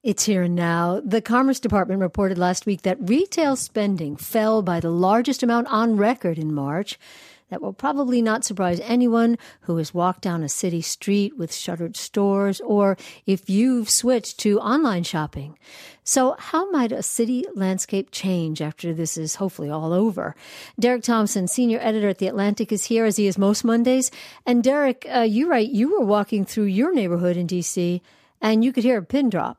It's here and now. The Commerce Department reported last week that retail spending fell by the largest amount on record in March. That will probably not surprise anyone who has walked down a city street with shuttered stores or if you've switched to online shopping. So how might a city landscape change after this is hopefully all over? Derek Thompson, senior editor at The Atlantic, is here, as he is most Mondays. And Derek, you write you were walking through your neighborhood in D.C. and you could hear a pin drop.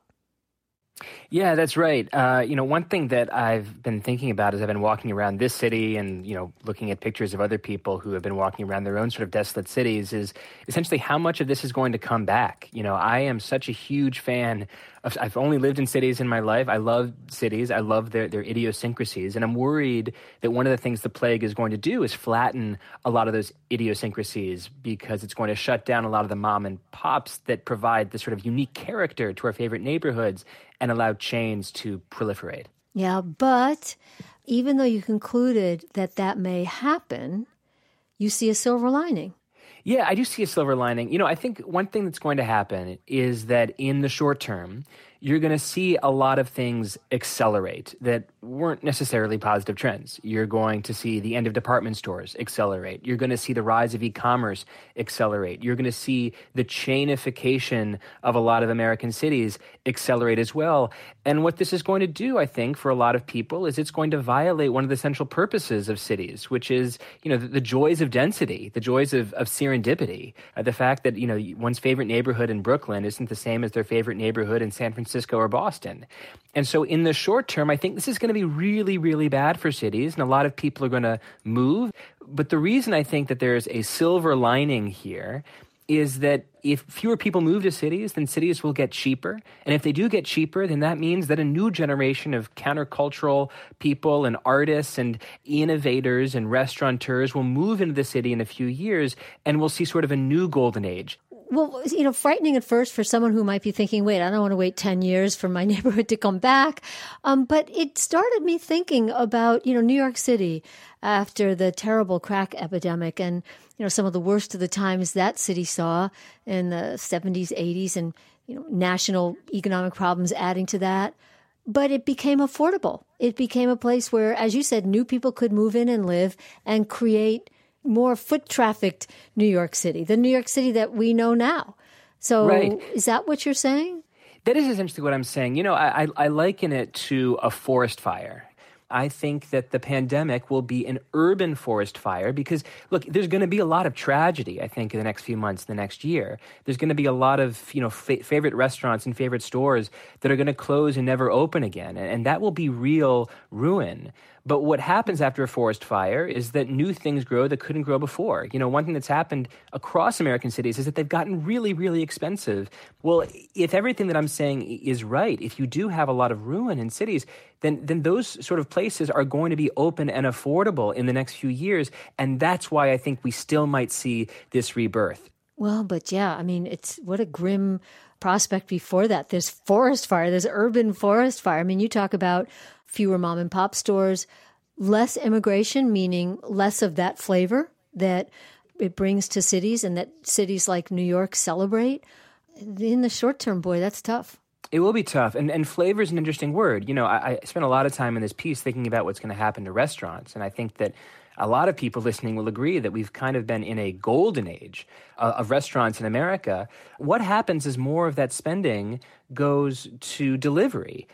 Yeah, that's right. One thing that I've been thinking about as I've been walking around this city and, looking at pictures of other people who have been walking around their own sort of desolate cities is essentially how much of this is going to come back. I am such a huge fan of, I've only lived in cities in my life. I love cities. I love their idiosyncrasies. And I'm worried that one of the things the plague is going to do is flatten a lot of those idiosyncrasies because it's going to shut down a lot of the mom and pops that provide the sort of unique character to our favorite neighborhoods and allow chains to proliferate. Yeah, but even though you concluded that may happen, you see a silver lining. Yeah, I do see a silver lining. I think one thing that's going to happen is that in the short term, you're going to see a lot of things accelerate that weren't necessarily positive trends. You're going to see the end of department stores accelerate. You're going to see the rise of e-commerce accelerate. You're going to see the chainification of a lot of American cities accelerate as well. And what this is going to do, I think, for a lot of people is it's going to violate one of the central purposes of cities, which is, the joys of density, the joys of serendipity, the fact that, one's favorite neighborhood in Brooklyn isn't the same as their favorite neighborhood in San Francisco or Boston. And so in the short term, I think this is going to be really, really bad for cities, and a lot of people are going to move. But the reason I think that there's a silver lining here is that if fewer people move to cities, then cities will get cheaper. And if they do get cheaper, then that means that a new generation of countercultural people and artists and innovators and restaurateurs will move into the city in a few years, and we'll see sort of a new golden age. Well, frightening at first for someone who might be thinking, wait, I don't want to wait 10 years for my neighborhood to come back. But it started me thinking about, New York City after the terrible crack epidemic and, some of the worst of the times that city saw in the 70s, 80s, and, national economic problems adding to that. But it became affordable. It became a place where, as you said, new people could move in and live and create more foot-trafficked New York City, the New York City that we know now. So right. Is that what you're saying? That is essentially what I'm saying. I liken it to a forest fire. I think that the pandemic will be an urban forest fire because, look, there's going to be a lot of tragedy, I think, in the next few months, the next year. There's going to be a lot of, favorite restaurants and favorite stores that are going to close and never open again. And that will be real ruin. But what happens after a forest fire is that new things grow that couldn't grow before. One thing that's happened across American cities is that they've gotten really, really expensive. Well, if everything that I'm saying is right, if you do have a lot of ruin in cities, then those sort of places are going to be open and affordable in the next few years. And that's why I think we still might see this rebirth. Well, but yeah, it's what a grim prospect before that. This forest fire, this urban forest fire. You talk about fewer mom and pop stores, less immigration, meaning less of that flavor that it brings to cities and that cities like New York celebrate. In the short term, boy, that's tough. It will be tough. And flavor is an interesting word. I spent a lot of time in this piece thinking about what's going to happen to restaurants. And I think that a lot of people listening will agree that we've kind of been in a golden age of restaurants in America. What happens is more of that spending goes to delivery.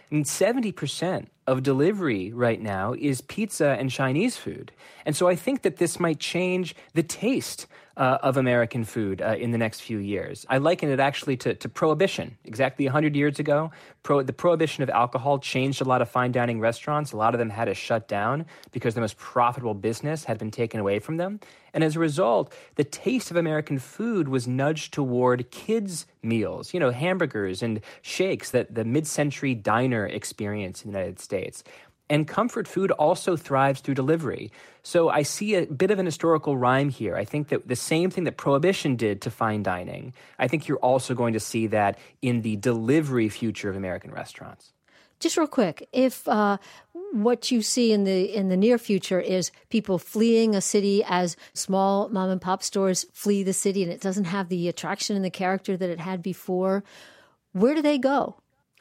70% of delivery right now is pizza and Chinese food. And so I think that this might change the taste of American food in the next few years. I liken it actually to Prohibition. Exactly 100 years ago, the prohibition of alcohol changed a lot of fine dining restaurants. A lot of them had to shut down because the most profitable business had been taken away from them. And as a result, the taste of American food was nudged toward kids' meals, hamburgers and shakes that the mid-century diner experienced in the United States. And comfort food also thrives through delivery. So I see a bit of an historical rhyme here. I think that the same thing that Prohibition did to fine dining, I think you're also going to see that in the delivery future of American restaurants. Just real quick, if what you see in the near future is people fleeing a city as small mom and pop stores flee the city and it doesn't have the attraction and the character that it had before, where do they go?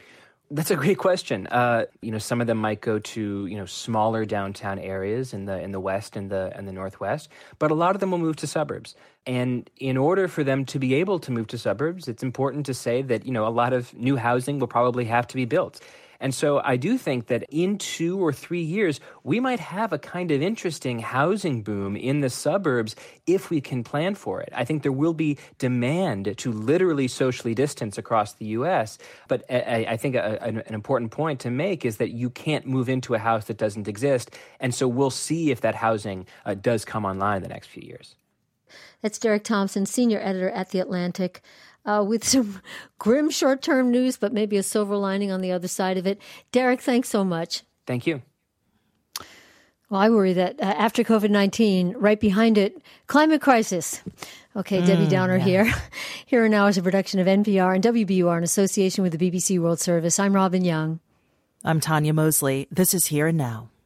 That's a great question. Some of them might go to smaller downtown areas in the west and the northwest, but a lot of them will move to suburbs. And in order for them to be able to move to suburbs, it's important to say that a lot of new housing will probably have to be built. And so I do think that in 2 or 3 years, we might have a kind of interesting housing boom in the suburbs if we can plan for it. I think there will be demand to literally socially distance across the U.S., but I think an important point to make is that you can't move into a house that doesn't exist. And so we'll see if that housing does come online in the next few years. That's Derek Thompson, senior editor at The Atlantic. With some grim short-term news, but maybe a silver lining on the other side of it. Derek, thanks so much. Thank you. Well, I worry that after COVID-19, right behind it, climate crisis. Okay, Debbie Downer here. Here and Now is a production of NPR and WBUR in association with the BBC World Service. I'm Robin Young. I'm Tanya Mosley. This is Here and Now.